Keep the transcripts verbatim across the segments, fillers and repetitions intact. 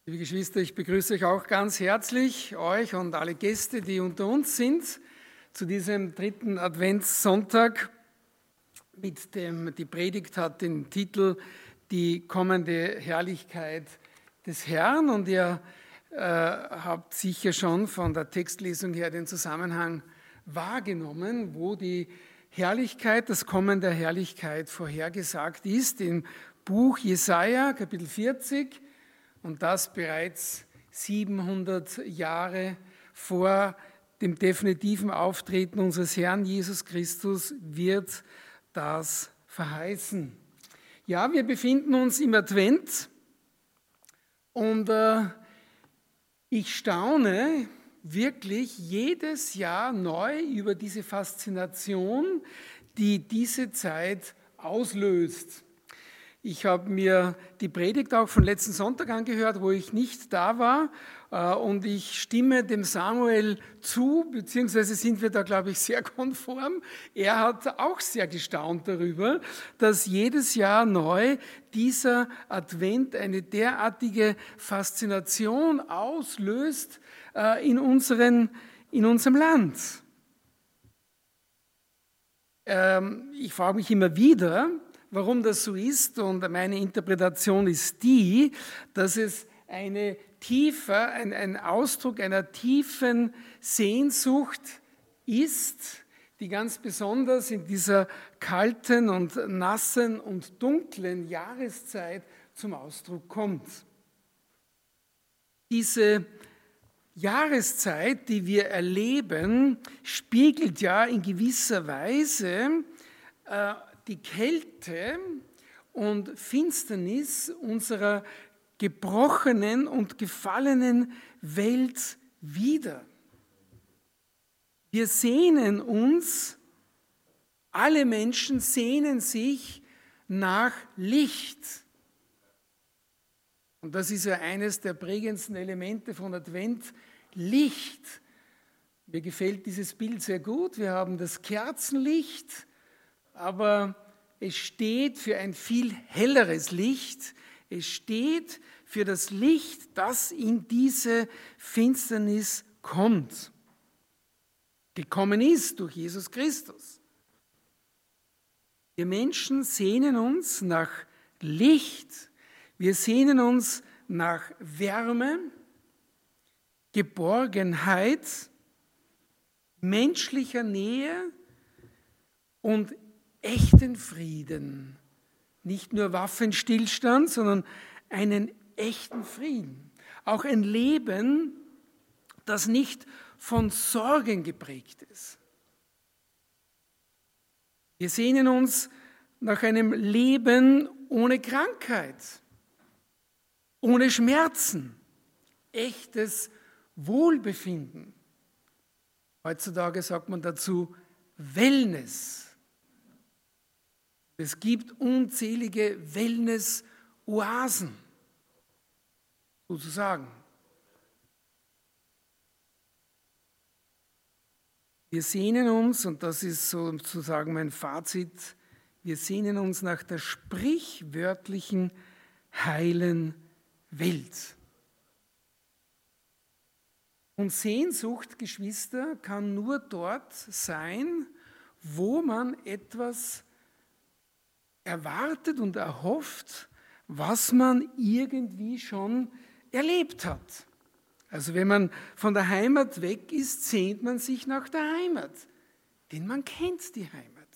Liebe Geschwister, ich begrüße euch auch ganz herzlich, euch und alle Gäste, die unter uns sind, zu diesem dritten Adventssonntag. Mit dem, die Predigt hat den Titel Die kommende Herrlichkeit des Herrn, und ihr äh, habt sicher schon von der Textlesung her den Zusammenhang wahrgenommen, wo die Herrlichkeit, das Kommen der Herrlichkeit vorhergesagt ist, im Buch Jesaja, Kapitel vierzig, und das bereits siebenhundert Jahre vor dem definitiven Auftreten unseres Herrn Jesus Christus wird das verheißen. Ja, wir befinden uns im Advent und äh, ich staune wirklich jedes Jahr neu über diese Faszination, die diese Zeit auslöst. Ich habe mir die Predigt auch von letzten Sonntag angehört, wo ich nicht da war, und ich stimme dem Samuel zu, beziehungsweise sind wir da, glaube ich, sehr konform. Er hat auch sehr gestaunt darüber, dass jedes Jahr neu dieser Advent eine derartige Faszination auslöst in, unseren, in unserem Land. Ich frage mich immer wieder, warum das so ist, und meine Interpretation ist die, dass es eine tiefe, ein, ein Ausdruck einer tiefen Sehnsucht ist, die ganz besonders in dieser kalten und nassen und dunklen Jahreszeit zum Ausdruck kommt. Diese Jahreszeit, die wir erleben, spiegelt ja in gewisser Weise äh, die Kälte und Finsternis unserer gebrochenen und gefallenen Welt wider. Wir sehnen uns, alle Menschen sehnen sich nach Licht. Und das ist ja eines der prägendsten Elemente von Advent, Licht. Mir gefällt dieses Bild sehr gut. Wir haben das Kerzenlicht, aber es steht für ein viel helleres Licht. Es steht für das Licht, das in diese Finsternis kommt, gekommen ist durch Jesus Christus. Wir Menschen sehnen uns nach Licht, wir sehnen uns nach Wärme, Geborgenheit, menschlicher Nähe und echten Frieden. Nicht nur Waffenstillstand, sondern einen echten Frieden. Auch ein Leben, das nicht von Sorgen geprägt ist. Wir sehnen uns nach einem Leben ohne Krankheit, ohne Schmerzen, echtes Wohlbefinden. Heutzutage sagt man dazu Wellness. Es gibt unzählige Wellness-Oasen, sozusagen. Wir sehnen uns, und das ist sozusagen mein Fazit, wir sehnen uns nach der sprichwörtlichen heilen Welt. Und Sehnsucht, Geschwister, kann nur dort sein, wo man etwas erwartet und erhofft, was man irgendwie schon erlebt hat. Also wenn man von der Heimat weg ist, sehnt man sich nach der Heimat, denn man kennt die Heimat.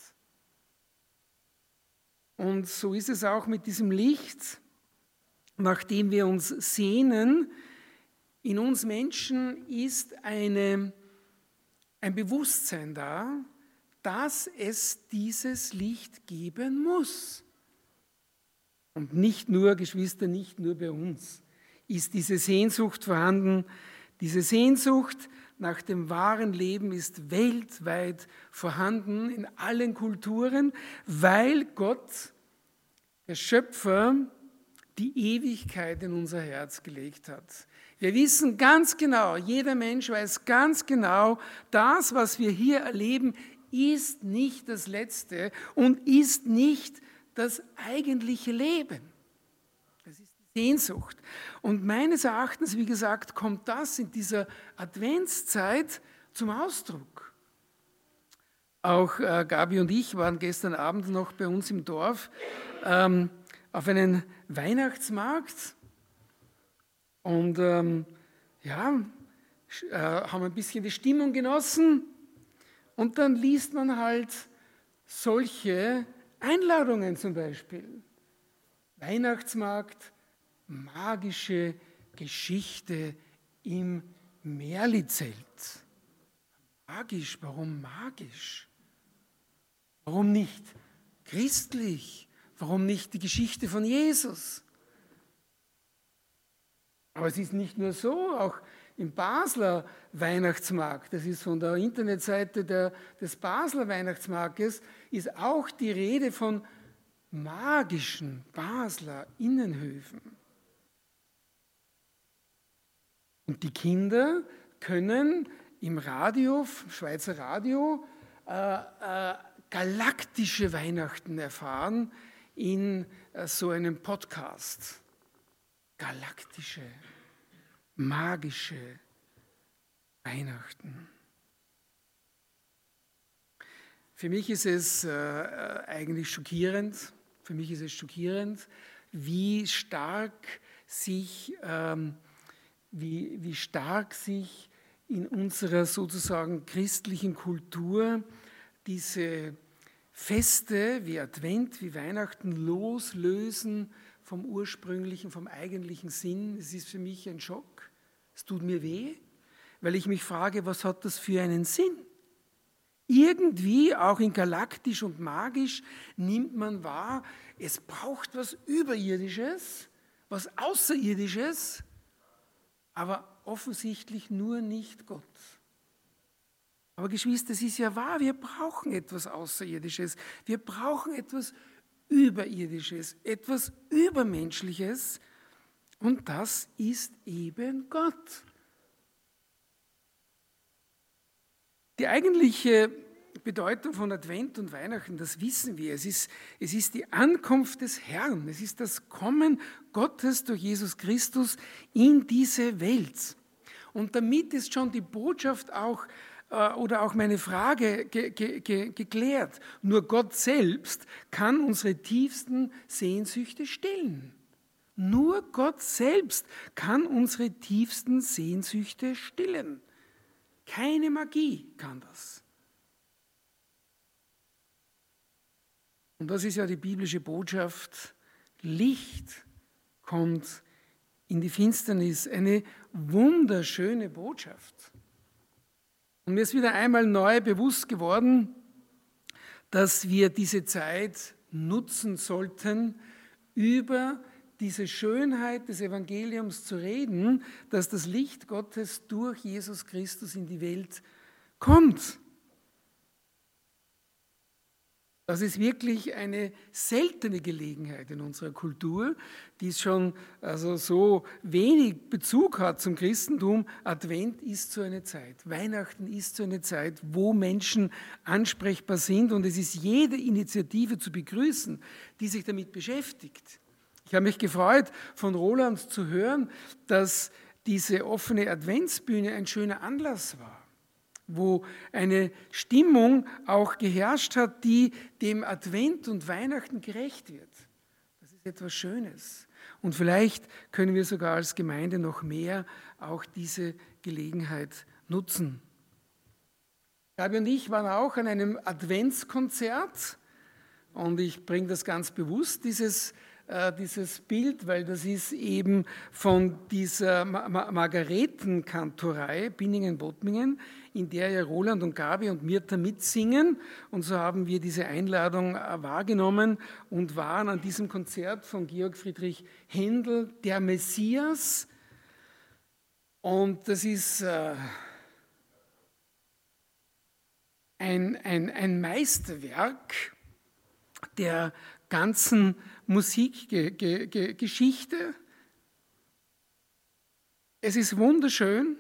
Und so ist es auch mit diesem Licht, nach dem wir uns sehnen. In uns Menschen ist eine, ein Bewusstsein da, dass es dieses Licht geben muss. Und nicht nur, Geschwister, nicht nur bei uns ist diese Sehnsucht vorhanden. Diese Sehnsucht nach dem wahren Leben ist weltweit vorhanden, in allen Kulturen, weil Gott, der Schöpfer, die Ewigkeit in unser Herz gelegt hat. Wir wissen ganz genau, jeder Mensch weiß ganz genau, das, was wir hier erleben, ist nicht das Letzte und ist nicht das eigentliche Leben. Das ist die Sehnsucht. Und meines Erachtens, wie gesagt, kommt das in dieser Adventszeit zum Ausdruck. Auch äh, Gabi und ich waren gestern Abend noch bei uns im Dorf ähm, auf einem Weihnachtsmarkt und ähm, ja, äh, haben ein bisschen die Stimmung genossen und dann liest man halt solche Einladungen zum Beispiel. Weihnachtsmarkt, magische Geschichte im Merli-Zelt. Magisch, warum magisch? Warum nicht christlich? Warum nicht die Geschichte von Jesus? Aber es ist nicht nur so, auch im Basler Weihnachtsmarkt, das ist von der Internetseite der, des Basler Weihnachtsmarktes, ist auch die Rede von magischen Basler Innenhöfen. Und die Kinder können im Radio, Schweizer Radio, äh, äh, galaktische Weihnachten erfahren in äh, so einem Podcast. Galaktische, magische Weihnachten. Für mich ist es äh, eigentlich schockierend, für mich ist es schockierend, wie stark sich, ähm, wie, wie stark sich in unserer sozusagen christlichen Kultur diese Feste wie Advent, wie Weihnachten loslösen vom ursprünglichen, vom eigentlichen Sinn. Es ist für mich ein Schock. Es tut mir weh, weil ich mich frage, was hat das für einen Sinn? Irgendwie, auch in galaktisch und magisch, nimmt man wahr, es braucht was Überirdisches, was Außerirdisches, aber offensichtlich nur nicht Gott. Aber Geschwister, es ist ja wahr, wir brauchen etwas Außerirdisches, wir brauchen etwas Überirdisches, etwas Übermenschliches und das ist eben Gott. Die eigentliche Bedeutung von Advent und Weihnachten, das wissen wir. Es ist, es ist die Ankunft des Herrn. Es ist das Kommen Gottes durch Jesus Christus in diese Welt. Und damit ist schon die Botschaft auch, äh, oder auch meine Frage ge, ge, ge, geklärt. Nur Gott selbst kann unsere tiefsten Sehnsüchte stillen. Nur Gott selbst kann unsere tiefsten Sehnsüchte stillen. Keine Magie kann das. Und das ist ja die biblische Botschaft. Licht kommt in die Finsternis. Eine wunderschöne Botschaft. Und mir ist wieder einmal neu bewusst geworden, dass wir diese Zeit nutzen sollten, über diese Schönheit des Evangeliums zu reden, dass das Licht Gottes durch Jesus Christus in die Welt kommt. Das ist wirklich eine seltene Gelegenheit in unserer Kultur, die schon also so wenig Bezug hat zum Christentum. Advent ist so eine Zeit, Weihnachten ist so eine Zeit, wo Menschen ansprechbar sind und es ist jede Initiative zu begrüßen, die sich damit beschäftigt. Ich habe mich gefreut, von Roland zu hören, dass diese offene Adventsbühne ein schöner Anlass war, wo eine Stimmung auch geherrscht hat, die dem Advent und Weihnachten gerecht wird. Das ist etwas Schönes. Und vielleicht können wir sogar als Gemeinde noch mehr auch diese Gelegenheit nutzen. Gabi und ich waren auch an einem Adventskonzert und ich bringe das ganz bewusst, dieses dieses Bild, weil das ist eben von dieser Margaretenkantorei Binningen-Bottmingen, in der ja Roland und Gabi und Mirta mitsingen. Und so haben wir diese Einladung wahrgenommen und waren an diesem Konzert von Georg Friedrich Händel, der Messias. Und das ist äh, ein, ein, ein Meisterwerk der ganzen Musikgeschichte. Es ist wunderschön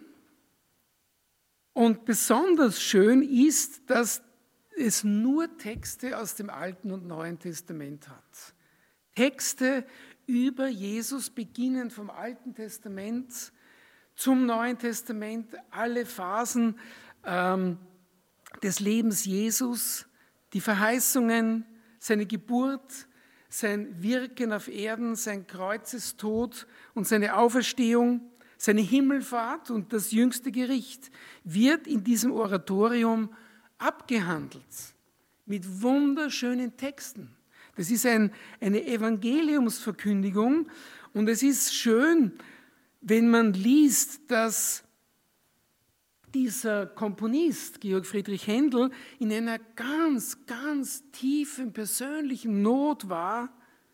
und besonders schön ist, dass es nur Texte aus dem Alten und Neuen Testament hat. Texte über Jesus, beginnend vom Alten Testament zum Neuen Testament, alle Phasen ähm, des Lebens Jesus, die Verheißungen, seine Geburt, sein Wirken auf Erden, sein Kreuzestod und seine Auferstehung, seine Himmelfahrt und das jüngste Gericht wird in diesem Oratorium abgehandelt mit wunderschönen Texten. Das ist ein, eine Evangeliumsverkündigung und es ist schön, wenn man liest, dass dieser Komponist, Georg Friedrich Händel, in einer ganz, ganz tiefen persönlichen Not war,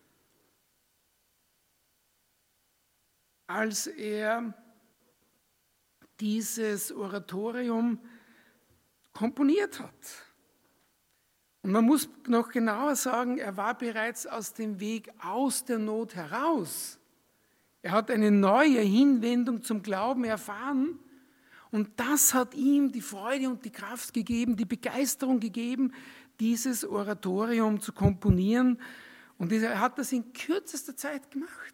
als er dieses Oratorium komponiert hat. Und man muss noch genauer sagen, er war bereits aus dem Weg aus der Not heraus. Er hat eine neue Hinwendung zum Glauben erfahren und das hat ihm die Freude und die Kraft gegeben, die Begeisterung gegeben, dieses Oratorium zu komponieren. Und er hat das in kürzester Zeit gemacht.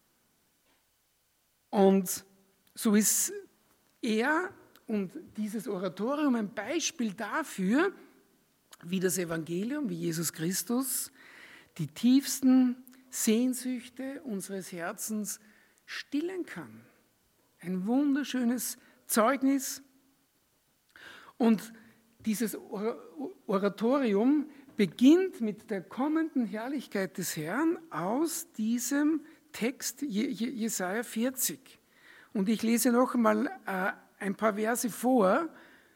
Und so ist er und dieses Oratorium ein Beispiel dafür, wie das Evangelium, wie Jesus Christus, die tiefsten Sehnsüchte unseres Herzens stillen kann. Ein wunderschönes Zeugnis. Und dieses Oratorium beginnt mit der kommenden Herrlichkeit des Herrn aus diesem Text Jesaja vierzig. Und ich lese noch einmal ein paar Verse vor,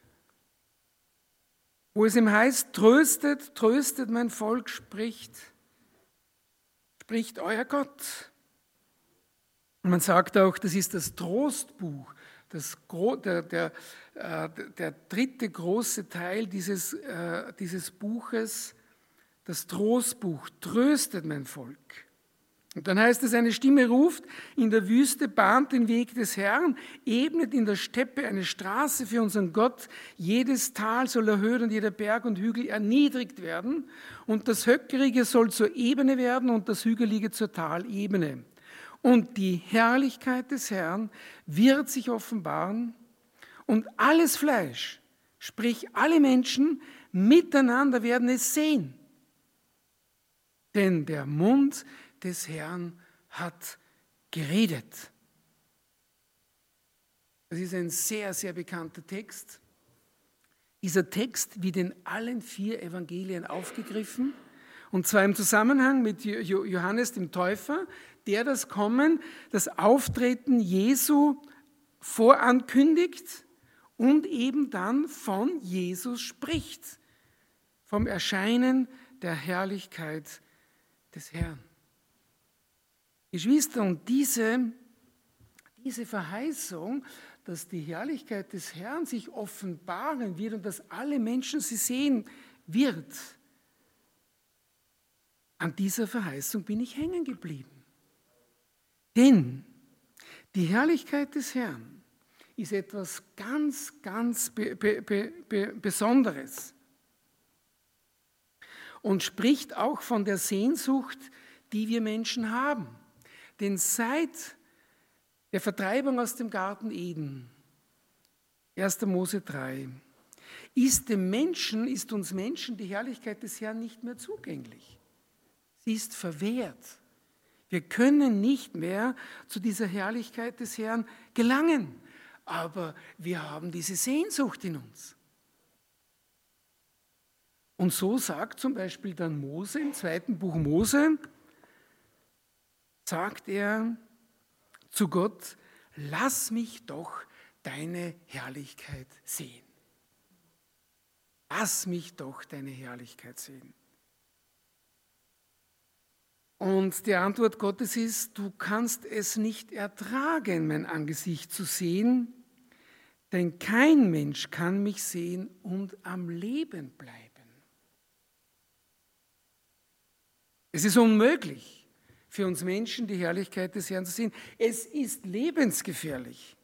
wo es ihm heißt, tröstet, tröstet mein Volk, spricht, spricht euer Gott. Und man sagt auch, das ist das Trostbuch, das, der, der, der dritte große Teil dieses, dieses Buches, das Trostbuch, tröstet mein Volk. Und dann heißt es, eine Stimme ruft, in der Wüste bahnt den Weg des Herrn, ebnet in der Steppe eine Straße für unseren Gott, jedes Tal soll erhöht und jeder Berg und Hügel erniedrigt werden und das Höckerige soll zur Ebene werden und das Hügelige zur Talebene. Und die Herrlichkeit des Herrn wird sich offenbaren und alles Fleisch, sprich alle Menschen miteinander werden es sehen. Denn der Mund des Herrn hat geredet. Das ist ein sehr, sehr bekannter Text. Dieser Text wird in allen vier Evangelien aufgegriffen, und zwar im Zusammenhang mit Johannes dem Täufer, der das Kommen, das Auftreten Jesu vorankündigt und eben dann von Jesus spricht, vom Erscheinen der Herrlichkeit des Herrn. Geschwister, und diese, diese Verheißung, dass die Herrlichkeit des Herrn sich offenbaren wird und dass alle Menschen sie sehen wird, an dieser Verheißung bin ich hängen geblieben. Denn die Herrlichkeit des Herrn ist etwas ganz, ganz be, be, be, Besonderes und spricht auch von der Sehnsucht, die wir Menschen haben. Denn seit der Vertreibung aus dem Garten Eden, erster Mose drei, ist dem Menschen, ist uns Menschen die Herrlichkeit des Herrn nicht mehr zugänglich. Sie ist verwehrt. Wir können nicht mehr zu dieser Herrlichkeit des Herrn gelangen, aber wir haben diese Sehnsucht in uns. Und so sagt zum Beispiel dann Mose im zweiten Buch Mose, sagt er zu Gott, lass mich doch deine Herrlichkeit sehen. Lass mich doch deine Herrlichkeit sehen. Und die Antwort Gottes ist, du kannst es nicht ertragen, mein Angesicht zu sehen, denn kein Mensch kann mich sehen und am Leben bleiben. Es ist unmöglich für uns Menschen, die Herrlichkeit des Herrn zu sehen. Es ist lebensgefährlich.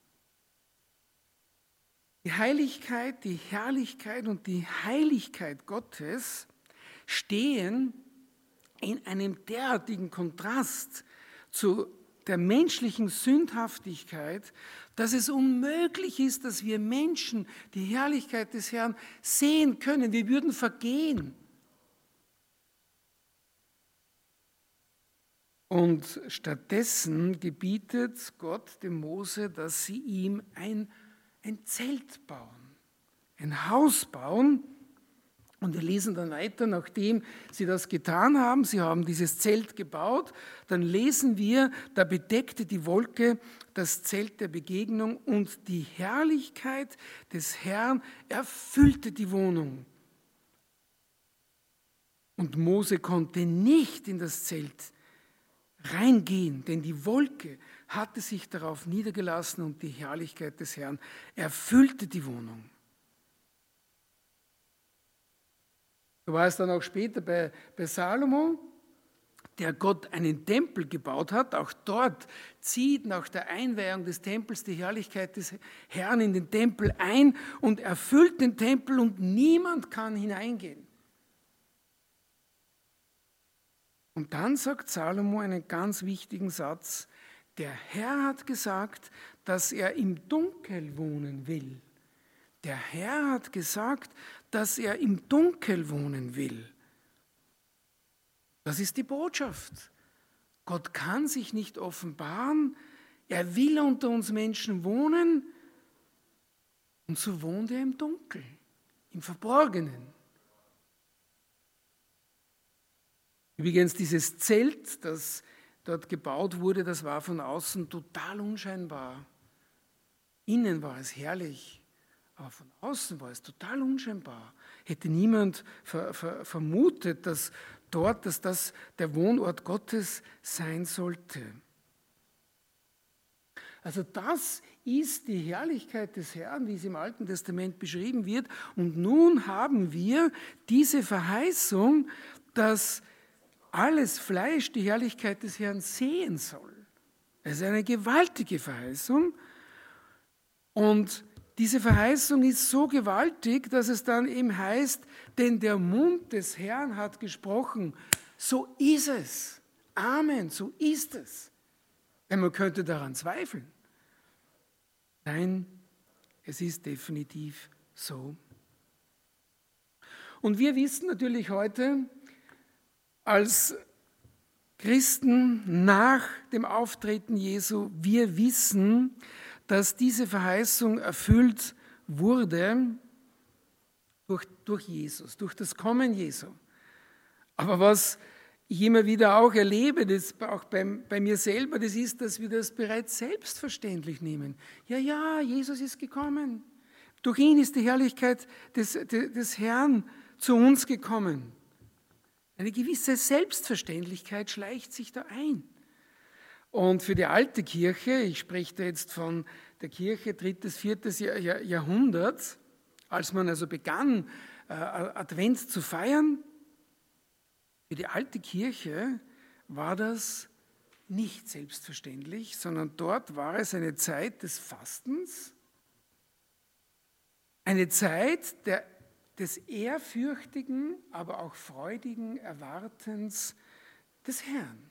Die Heiligkeit, die Herrlichkeit und die Heiligkeit Gottes stehen in einem derartigen Kontrast zu der menschlichen Sündhaftigkeit, dass es unmöglich ist, dass wir Menschen die Herrlichkeit des Herrn sehen können. Wir würden vergehen. Und stattdessen gebietet Gott dem Mose, dass sie ihm ein, ein Zelt bauen, ein Haus bauen. Und wir lesen dann weiter, nachdem sie das getan haben, sie haben dieses Zelt gebaut, dann lesen wir, da bedeckte die Wolke das Zelt der Begegnung und die Herrlichkeit des Herrn erfüllte die Wohnung. Und Mose konnte nicht in das Zelt reingehen, denn die Wolke hatte sich darauf niedergelassen und die Herrlichkeit des Herrn erfüllte die Wohnung. So war es dann auch später bei, bei Salomo, der Gott einen Tempel gebaut hat. Auch dort zieht nach der Einweihung des Tempels die Herrlichkeit des Herrn in den Tempel ein und erfüllt den Tempel und niemand kann hineingehen. Und dann sagt Salomo einen ganz wichtigen Satz: Der Herr hat gesagt, dass er im Dunkel wohnen will. Der Herr hat gesagt, dass er im Dunkel wohnen will. Das ist die Botschaft. Gott kann sich nicht offenbaren. Er will unter uns Menschen wohnen. Und so wohnt er im Dunkel, im Verborgenen. Übrigens, dieses Zelt, das dort gebaut wurde, das war von außen total unscheinbar. Innen war es herrlich. Aber von außen war es total unscheinbar. Hätte niemand ver, ver, vermutet, dass dort, dass das der Wohnort Gottes sein sollte. Also das ist die Herrlichkeit des Herrn, wie es im Alten Testament beschrieben wird. Und nun haben wir diese Verheißung, dass alles Fleisch die Herrlichkeit des Herrn sehen soll. Es ist eine gewaltige Verheißung. Und diese Verheißung ist so gewaltig, dass es dann eben heißt, denn der Mund des Herrn hat gesprochen. So ist es. Amen, so ist es. Denn man könnte daran zweifeln. Nein, es ist definitiv so. Und wir wissen natürlich heute als Christen nach dem Auftreten Jesu, wir wissen, dass diese Verheißung erfüllt wurde durch, durch Jesus, durch das Kommen Jesu. Aber was ich immer wieder auch erlebe, das auch bei, bei mir selber, das ist, dass wir das bereits selbstverständlich nehmen. Ja, ja, Jesus ist gekommen. Durch ihn ist die Herrlichkeit des, des, des Herrn zu uns gekommen. Eine gewisse Selbstverständlichkeit schleicht sich da ein. Und für die alte Kirche, ich spreche da jetzt von der Kirche drittes, viertes Jahrhundert, als man also begann, Advent zu feiern, für die alte Kirche war das nicht selbstverständlich, sondern dort war es eine Zeit des Fastens, eine Zeit der, des ehrfürchtigen, aber auch freudigen Erwartens des Herrn.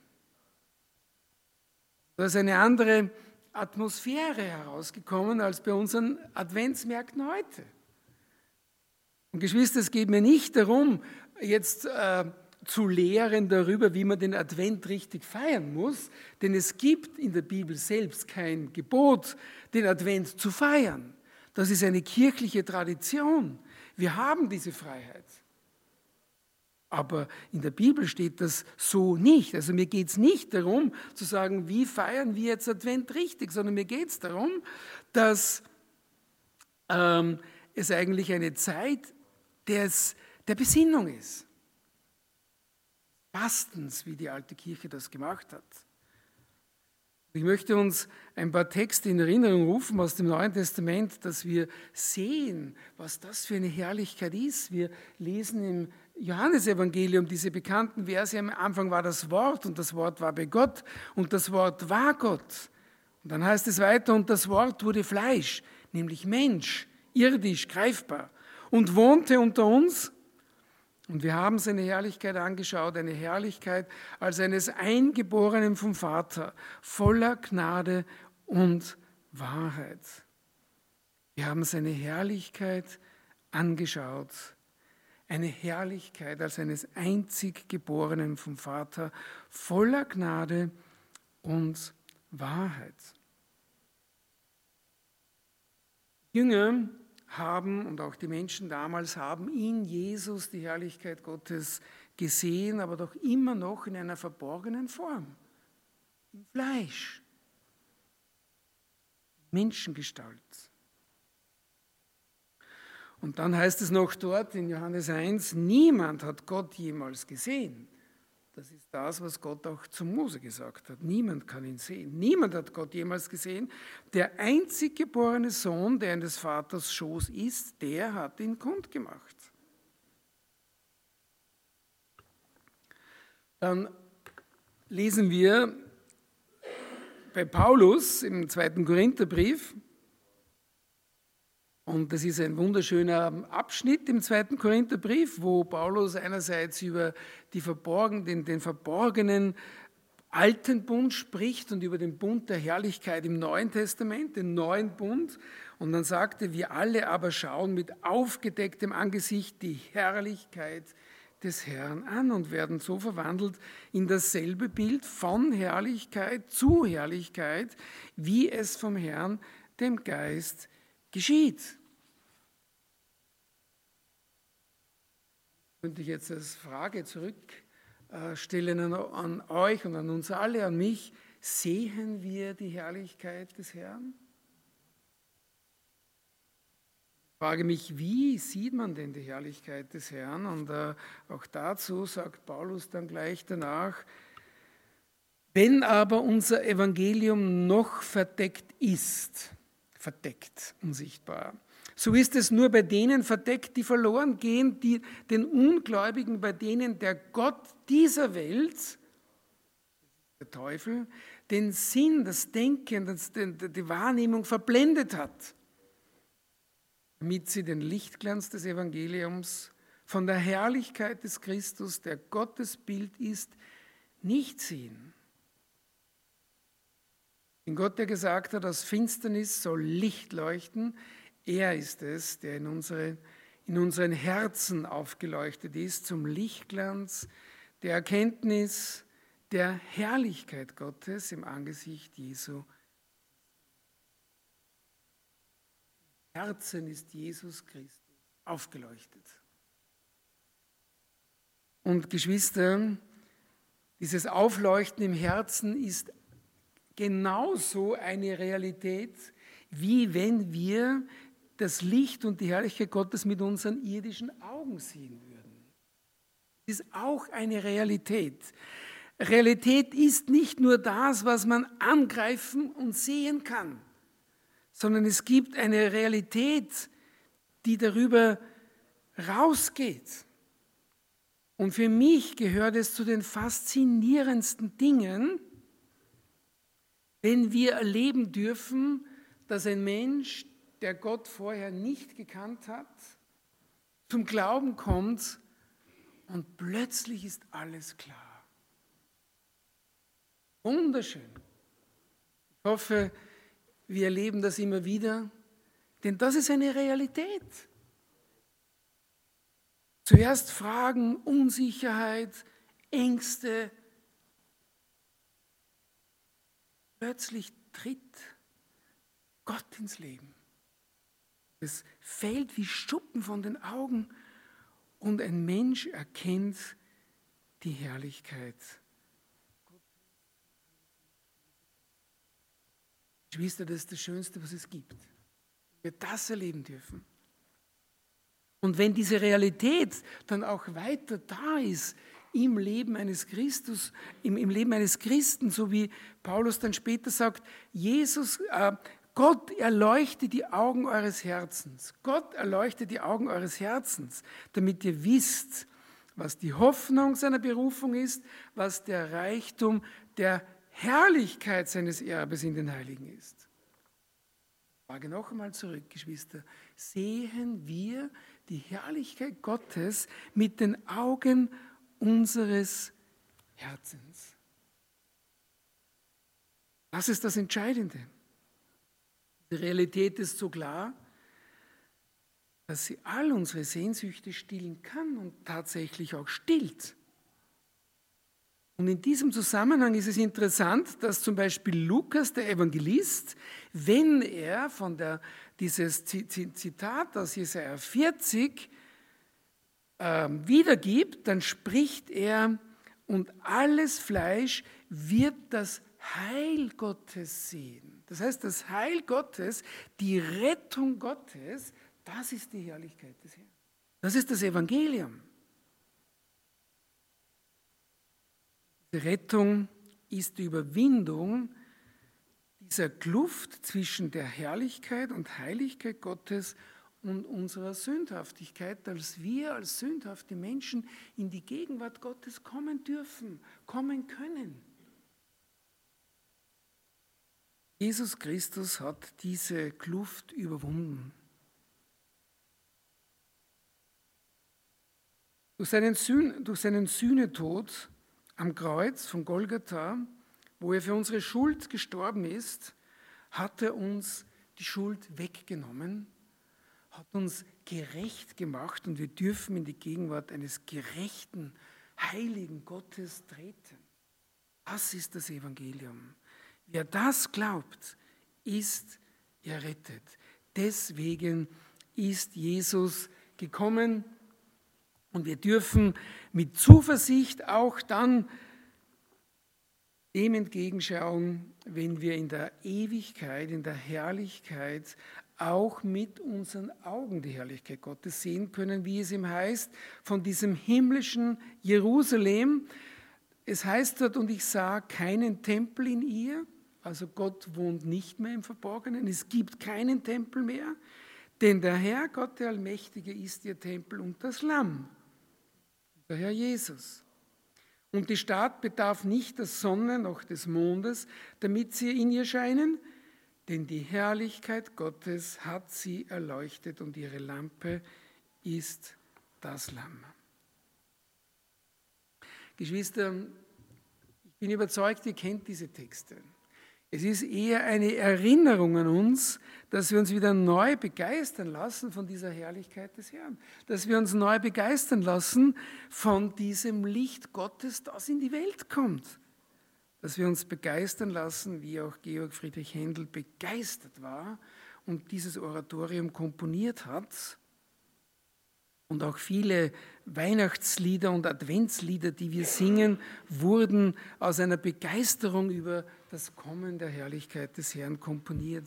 Da ist eine andere Atmosphäre herausgekommen als bei unseren Adventsmärkten heute. Und Geschwister, es geht mir nicht darum, jetzt äh, zu lehren darüber, wie man den Advent richtig feiern muss, denn es gibt in der Bibel selbst kein Gebot, den Advent zu feiern. Das ist eine kirchliche Tradition. Wir haben diese Freiheit. Aber in der Bibel steht das so nicht. Also mir geht es nicht darum, zu sagen, wie feiern wir jetzt Advent richtig, sondern mir geht es darum, dass ähm, es eigentlich eine Zeit des, der Besinnung ist. Fastens, wie die alte Kirche das gemacht hat. Ich möchte uns ein paar Texte in Erinnerung rufen aus dem Neuen Testament, dass wir sehen, was das für eine Herrlichkeit ist. Wir lesen im Johannesevangelium diese bekannten Verse. Am Anfang war das Wort und das Wort war bei Gott und das Wort war Gott. Und dann heißt es weiter, und das Wort wurde Fleisch, nämlich Mensch, irdisch, greifbar, und wohnte unter uns. Und wir haben seine Herrlichkeit angeschaut, eine Herrlichkeit als eines Eingeborenen vom Vater, voller Gnade und Wahrheit. Wir haben seine Herrlichkeit angeschaut, eine Herrlichkeit als eines einzig Geborenen vom Vater, voller Gnade und Wahrheit. Jünger haben und auch die Menschen damals haben in Jesus die Herrlichkeit Gottes gesehen, aber doch immer noch in einer verborgenen Form, im Fleisch, Menschengestalt. Und dann heißt es noch dort in Johannes eins, niemand hat Gott jemals gesehen. Das ist das, was Gott auch zu Mose gesagt hat. Niemand kann ihn sehen. Niemand hat Gott jemals gesehen. Der einzig geborene Sohn, der in des Vaters Schoß ist, der hat ihn kundgemacht. Dann lesen wir bei Paulus im zweiten Korintherbrief, und das ist ein wunderschöner Abschnitt im zweiten Korintherbrief, wo Paulus einerseits über die verborgen, den, den verborgenen alten Bund spricht und über den Bund der Herrlichkeit im Neuen Testament, den neuen Bund. Und dann sagte, wir alle aber schauen mit aufgedecktem Angesicht die Herrlichkeit des Herrn an und werden so verwandelt in dasselbe Bild von Herrlichkeit zu Herrlichkeit, wie es vom Herrn, dem Geist, geschieht. Könnte ich jetzt als Frage zurückstellen an, an euch und an uns alle, an mich, sehen wir die Herrlichkeit des Herrn? Ich frage mich, wie sieht man denn die Herrlichkeit des Herrn? Und äh, auch dazu sagt Paulus dann gleich danach, wenn aber unser Evangelium noch verdeckt ist, verdeckt, unsichtbar, so ist es nur bei denen verdeckt, die verloren gehen, die, den Ungläubigen, bei denen der Gott dieser Welt, der Teufel, den Sinn, das Denken, das, die Wahrnehmung verblendet hat, damit sie den Lichtglanz des Evangeliums von der Herrlichkeit des Christus, der Gottes Bild ist, nicht sehen. Denn Gott, der gesagt hat, aus Finsternis soll Licht leuchten, er ist es, der in, unsere, in unseren Herzen aufgeleuchtet ist, zum Lichtglanz der Erkenntnis der Herrlichkeit Gottes im Angesicht Jesu. Im Herzen ist Jesus Christus aufgeleuchtet. Und Geschwister, dieses Aufleuchten im Herzen ist genauso eine Realität, wie wenn wir das Licht und die Herrlichkeit Gottes mit unseren irdischen Augen sehen würden. Das ist auch eine Realität. Realität ist nicht nur das, was man angreifen und sehen kann, sondern es gibt eine Realität, die darüber rausgeht. Und für mich gehört es zu den faszinierendsten Dingen, wenn wir erleben dürfen, dass ein Mensch, der Gott vorher nicht gekannt hat, zum Glauben kommt und plötzlich ist alles klar. Wunderschön. Ich hoffe, wir erleben das immer wieder, denn das ist eine Realität. Zuerst Fragen, Unsicherheit, Ängste. Plötzlich tritt Gott ins Leben. Es fällt wie Schuppen von den Augen und ein Mensch erkennt die Herrlichkeit. Geschwister, das ist das Schönste, was es gibt. Wir das erleben dürfen. Und wenn diese Realität dann auch weiter da ist im Leben eines Christus, im, im Leben eines Christen, so wie Paulus dann später sagt, Jesus, äh, Gott erleuchte die Augen eures Herzens. Gott erleuchte die Augen eures Herzens, damit ihr wisst, was die Hoffnung seiner Berufung ist, was der Reichtum der Herrlichkeit seines Erbes in den Heiligen ist. Ich frage noch einmal zurück, Geschwister, sehen wir die Herrlichkeit Gottes mit den Augen unseres Herzens. Das ist das Entscheidende. Die Realität ist so klar, dass sie all unsere Sehnsüchte stillen kann und tatsächlich auch stillt. Und in diesem Zusammenhang ist es interessant, dass zum Beispiel Lukas, der Evangelist, wenn er von der, dieses Zitat aus Jesaja vierzig äh, wiedergibt, dann spricht er, und alles Fleisch wird das Heil Gottes sehen. Das heißt, das Heil Gottes, die Rettung Gottes, das ist die Herrlichkeit des Herrn. Das ist das Evangelium. Die Rettung ist die Überwindung dieser Kluft zwischen der Herrlichkeit und Heiligkeit Gottes und unserer Sündhaftigkeit, als wir als sündhafte Menschen in die Gegenwart Gottes kommen dürfen, kommen können. Jesus Christus hat diese Kluft überwunden. Durch seinen, Sühn, durch seinen Sühnetod am Kreuz von Golgatha, wo er für unsere Schuld gestorben ist, hat er uns die Schuld weggenommen, hat uns gerecht gemacht und wir dürfen in die Gegenwart eines gerechten, heiligen Gottes treten. Das ist das Evangelium. Wer das glaubt, ist errettet. Deswegen ist Jesus gekommen und wir dürfen mit Zuversicht auch dann dem entgegenschauen, wenn wir in der Ewigkeit, in der Herrlichkeit auch mit unseren Augen die Herrlichkeit Gottes sehen können, wie es ihm heißt, von diesem himmlischen Jerusalem. Es heißt dort, und ich sah keinen Tempel in ihr, also Gott wohnt nicht mehr im Verborgenen, es gibt keinen Tempel mehr, denn der Herr, Gott der Allmächtige, ist ihr Tempel und das Lamm, der Herr Jesus. Und die Stadt bedarf nicht der Sonne noch des Mondes, damit sie in ihr scheinen, denn die Herrlichkeit Gottes hat sie erleuchtet und ihre Lampe ist das Lamm. Geschwister, ich bin überzeugt, ihr kennt diese Texte. Es ist eher eine Erinnerung an uns, dass wir uns wieder neu begeistern lassen von dieser Herrlichkeit des Herrn. Dass wir uns neu begeistern lassen von diesem Licht Gottes, das in die Welt kommt. Dass wir uns begeistern lassen, wie auch Georg Friedrich Händel begeistert war und dieses Oratorium komponiert hat. Und auch viele Weihnachtslieder und Adventslieder, die wir singen, wurden aus einer Begeisterung über das Kommen der Herrlichkeit des Herrn komponiert.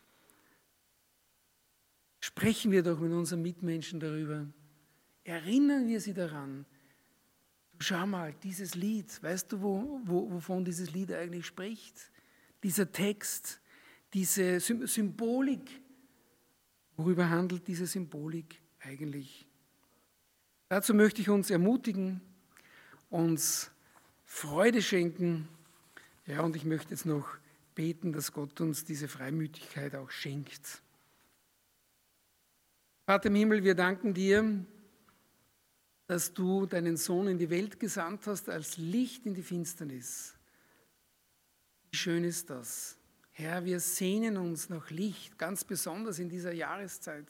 Sprechen wir doch mit unseren Mitmenschen darüber. Erinnern wir sie daran. Du schau mal, dieses Lied, weißt du, wo, wo, wovon dieses Lied eigentlich spricht? Dieser Text, diese Symbolik. Worüber handelt diese Symbolik eigentlich? Dazu möchte ich uns ermutigen, uns Freude schenken. Ja, und ich möchte jetzt noch beten, dass Gott uns diese Freimütigkeit auch schenkt. Vater im Himmel, wir danken dir, dass du deinen Sohn in die Welt gesandt hast als Licht in die Finsternis. Wie schön ist das. Herr, wir sehnen uns nach Licht, ganz besonders in dieser Jahreszeit.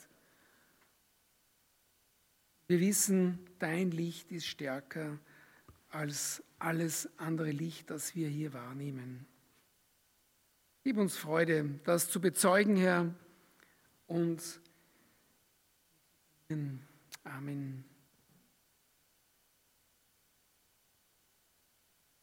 Wir wissen, dein Licht ist stärker als alles andere Licht, das wir hier wahrnehmen. Gib uns Freude, das zu bezeugen, Herr, und Amen.